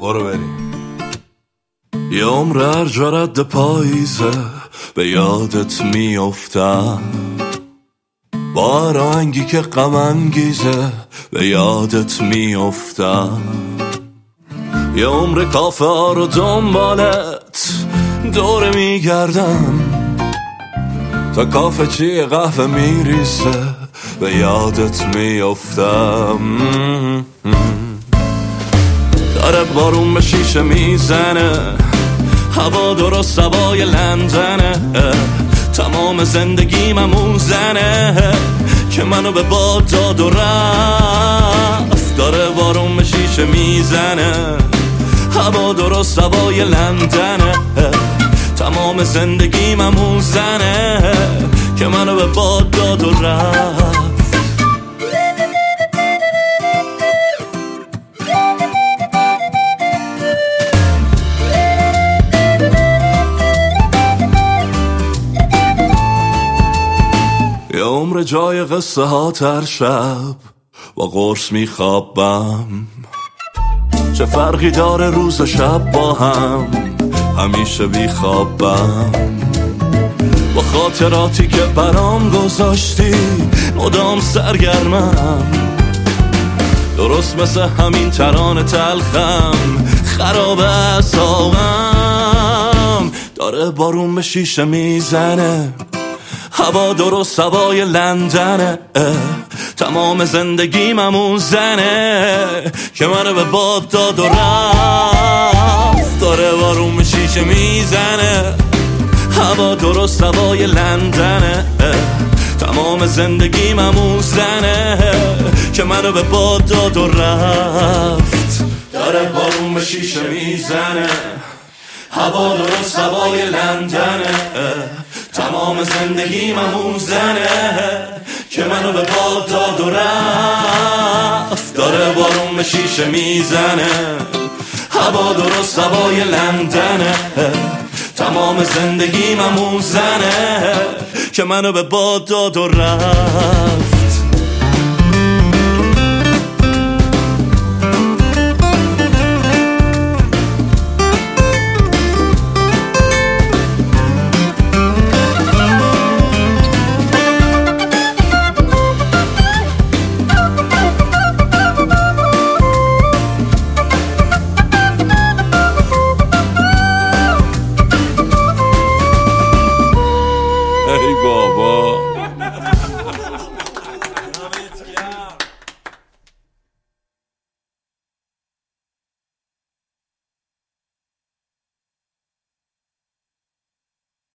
برو بریم. یه عمر هر جا رد پاییزه به یادت میافتم، با هر آهنگی که غم انگیزه به یادت میافتم. یه عمر کافه ها رو دنبالت دوره میگردم، تا کافه چی قهوه میریزه به یادت میافتم. داره بارون به شیشه میزنه، هوا درست هوای لندنه، تمام زندگی مموزنه که منو به باد داد و رفت. داره بارون به شیشه میزنه، هوا درست هوای لندنه، تمام زندگی مموزنه که منو به باد داد و رفت. یه عمر جای قصه ها تر شب با قرص میخوابم، چه فرقی داره روز و شب با هم، همیشه بیخوابم. با خاطراتی که برام گذاشتی مدام سرگرمم، درست مثل همین ترانه تلخم خراب اعصابم. داره بارون به شیشه میزنه، هوا درست هوای لندنه، تمام زندگی مموزنه که منو به باد داد و رفت. داره بارون به شیشه میزنه، هوا درست هوای لندنه، تمام زندگی مموزنه که منو به باد داد و رفت. داره بارون به شیشه میزنه، هوا درست هوای لندنه، تمام زندگی مموزنه که منو به باد داد و رفت. داره بارون به شیشه میزنه، هوا درست هوای لندنه، تمام زندگی مموزنه که منو به باد داد و رفت.